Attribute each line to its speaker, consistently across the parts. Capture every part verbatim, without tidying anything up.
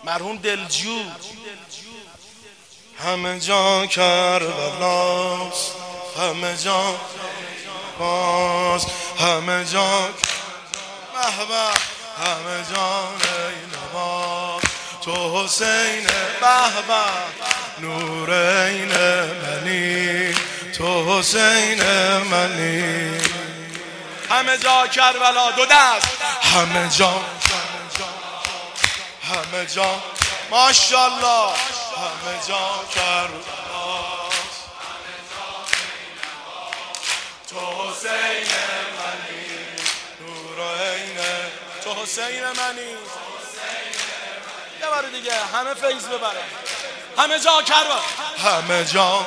Speaker 1: مرحوم دلجو همه جا کربلاست، همه جا باز، همه جا محبا، همه جا نینوا تو حسین بهبه نورین منی تو حسین منی. همه جا کربلا دو دست، همه جا همه جا ماشاءالله، همه جا کربلاست، تو حسین منی نورین تو حسین منی. یه بار دیگه همه فیض ببرن. همه جا کربلا، همه جا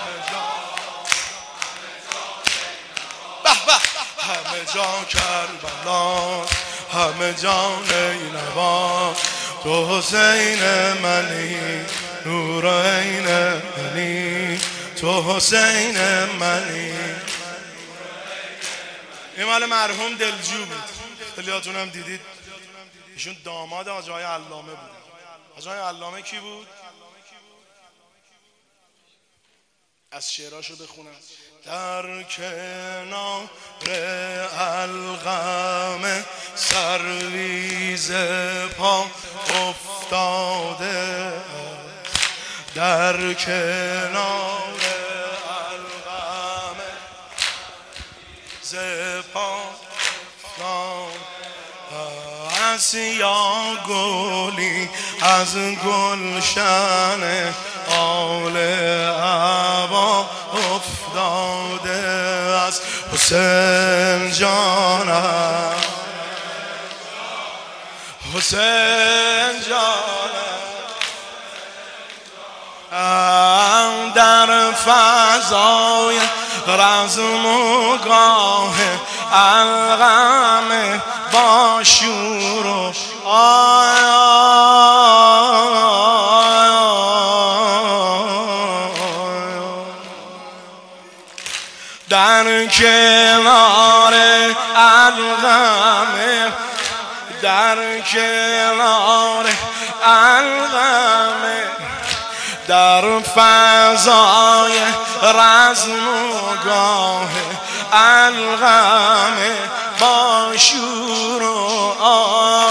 Speaker 1: به به، همه جا کربلا، همه جا نینوا تو حسین منی نورین منی تو حسین منی. این مال مرحوم دلجو بود، خیلیاتون هم دیدید. ایشون داماد حاج آقای علامه بود. حاج آقای علامه کی بود؟ از شعراشو بخونم. در کنار الغم سرویز پا افتاده، در کنار الغم ز پا از یا گلی از گلشن آل عبا افتاده، از حسین جانم حسین جانم در فضای رزم و گاه الغم با شور و در کنار الغم، در کنار الغم، در فضای رزم و گاه الغم با شور و آه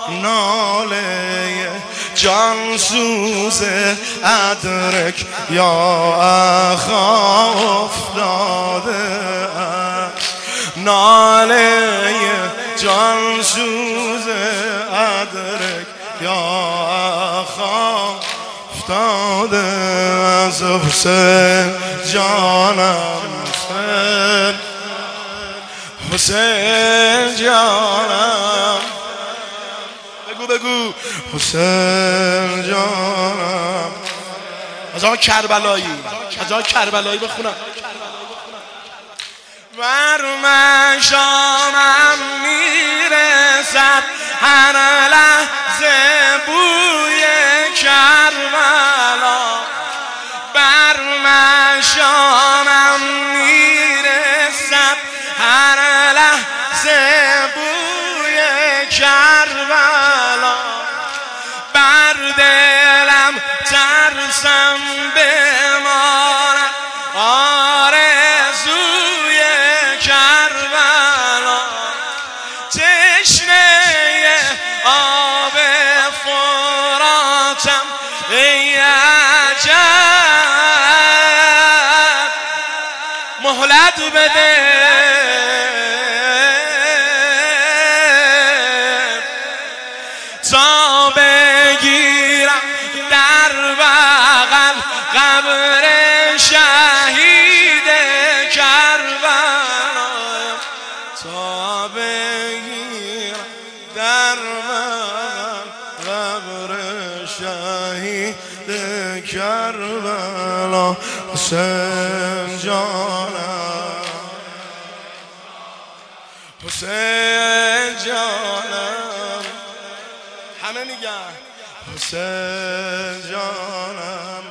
Speaker 1: ناله جانسوز ادرک یا اخا افتاده است، ناله جانسوز ادرک یا اخا افتاده از حسین جانم حسین حسین جانم بگو بگو حسین جانم. از آن کربلایی، از آن کربلایی بخونم. بر مشامم میرسد هر لحظه بوی کربلا، بر مشامم میرسد هر لحظه بوی کربلا، بر دلم ترسم بماند آرزوی کربلا، تشنه آب فراتم ای عجب، مهلت بده تا بگیرم در بغل قبر شهید کربلا، تا بگیرم در بغل قبر شهید کربلا. حسین جانم حسین جانم، همه میگن حسین جانم.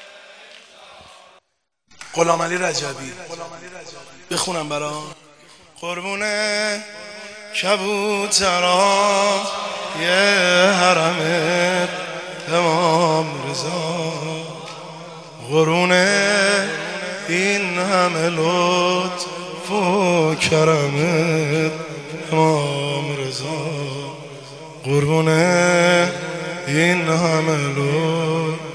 Speaker 1: غلام علی رجبی بخونم برام. قربونه کبوترام یه حرمت امام رضا، قربونه این همه لطف و کرمت امام رضا، قربونه این همه لطف